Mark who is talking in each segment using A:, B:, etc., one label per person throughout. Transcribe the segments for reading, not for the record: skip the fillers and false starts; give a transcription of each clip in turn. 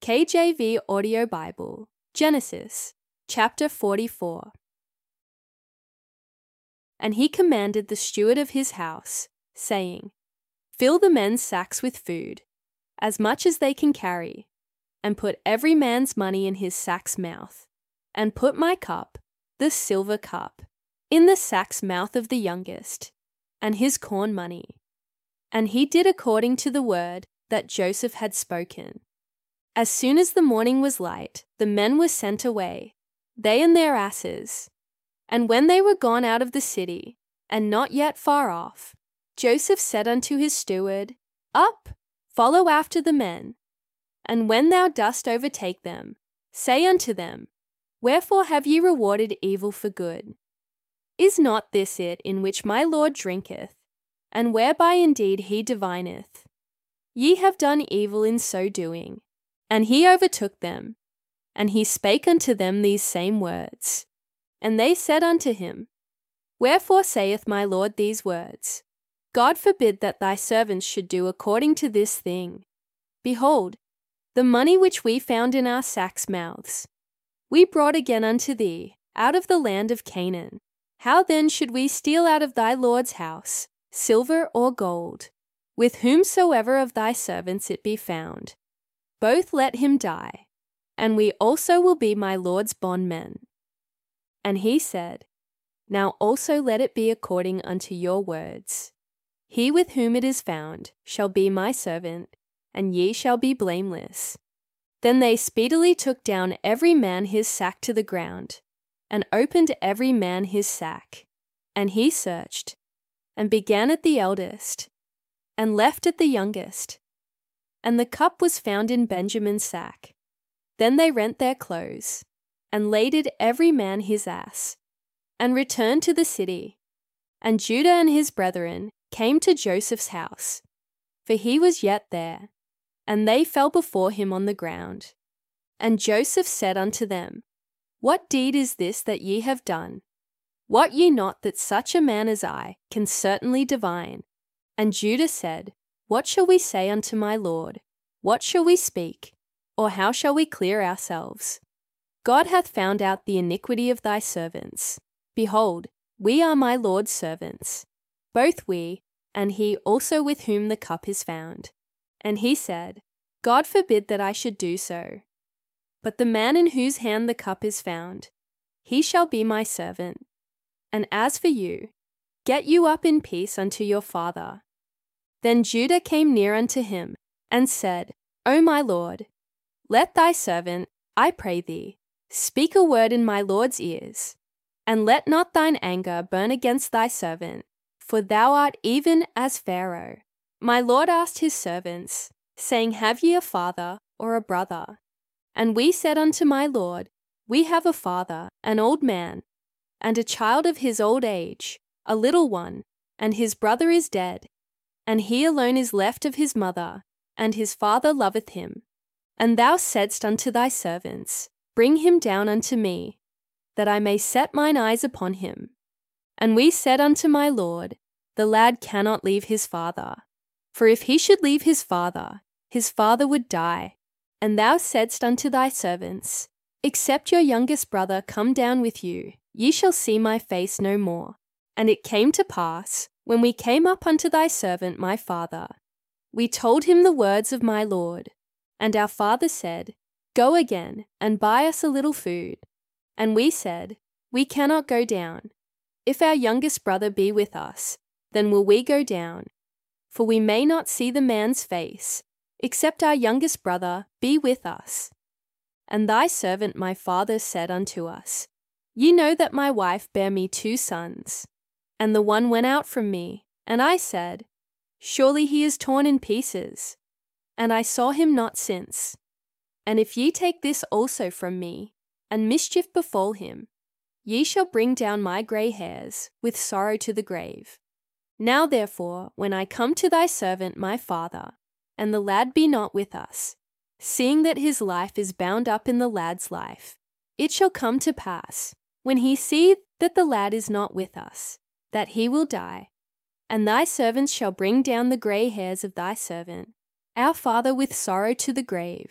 A: KJV Audio Bible, Genesis, chapter 44. And he commanded the steward of his house, saying, Fill the men's sacks with food, as much as they can carry, and put every man's money in his sack's mouth, and put my cup, the silver cup, in the sack's mouth of the youngest, and his corn money. And he did according to the word that Joseph had spoken. As soon as the morning was light, the men were sent away, they and their asses. And when they were gone out of the city, and not yet far off, Joseph said unto his steward, Up, follow after the men. And when thou dost overtake them, say unto them, Wherefore have ye rewarded evil for good? Is not this it in which my Lord drinketh, and whereby indeed he divineth? Ye have done evil in so doing. And he overtook them, and he spake unto them these same words. And they said unto him, Wherefore saith my Lord these words? God forbid that thy servants should do according to this thing. Behold, the money which we found in our sacks' mouths, we brought again unto thee out of the land of Canaan. How then should we steal out of thy Lord's house silver or gold, with whomsoever of thy servants it be found? Both let him die, and we also will be my Lord's bondmen. And he said, Now also let it be according unto your words. He with whom it is found shall be my servant, and ye shall be blameless. Then they speedily took down every man his sack to the ground, and opened every man his sack. And he searched, and began at the eldest, and left at the youngest. And the cup was found in Benjamin's sack. Then they rent their clothes, and laded every man his ass, and returned to the city. And Judah and his brethren came to Joseph's house, for he was yet there, and they fell before him on the ground. And Joseph said unto them, What deed is this that ye have done? Wot ye not that such a man as I can certainly divine? And Judah said, What shall we say unto my Lord? What shall we speak? Or how shall we clear ourselves? God hath found out the iniquity of thy servants. Behold, we are my Lord's servants, both we, and he also with whom the cup is found. And he said, God forbid that I should do so. But the man in whose hand the cup is found, he shall be my servant. And as for you, get you up in peace unto your father. Then Judah came near unto him, and said, O my Lord, let thy servant, I pray thee, speak a word in my Lord's ears, and let not thine anger burn against thy servant, for thou art even as Pharaoh. My Lord asked his servants, saying, Have ye a father or a brother? And we said unto my Lord, We have a father, an old man, and a child of his old age, a little one, and his brother is dead. And he alone is left of his mother, and his father loveth him. And thou saidst unto thy servants, Bring him down unto me, that I may set mine eyes upon him. And we said unto my Lord, The lad cannot leave his father. For if he should leave his father would die. And thou saidst unto thy servants, Except your youngest brother come down with you, ye shall see my face no more. And it came to pass, when we came up unto thy servant my father, we told him the words of my Lord. And our father said, Go again, and buy us a little food. And we said, We cannot go down. If our youngest brother be with us, then will we go down. For we may not see the man's face, except our youngest brother be with us. And thy servant my father said unto us, Ye know that my wife bare me 2 sons. And the one went out from me, and I said, Surely he is torn in pieces. And I saw him not since. And if ye take this also from me, and mischief befall him, ye shall bring down my grey hairs with sorrow to the grave. Now therefore, when I come to thy servant my father, and the lad be not with us, seeing that his life is bound up in the lad's life, it shall come to pass, when he see that the lad is not with us, that he will die, and thy servants shall bring down the grey hairs of thy servant, our father with sorrow to the grave,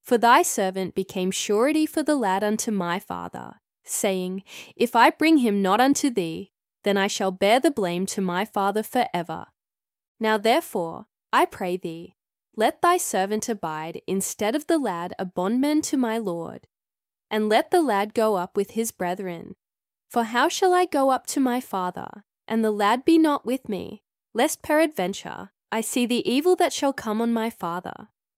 A: For thy servant became surety for the lad unto my father, saying, If I bring him not unto thee, then I shall bear the blame to my father forever. Now therefore, I pray thee, let thy servant abide instead of the lad a bondman to my lord, and let the lad go up with his brethren. For how shall I go up to my father, and the lad be not with me, lest peradventure I see the evil that shall come on my father?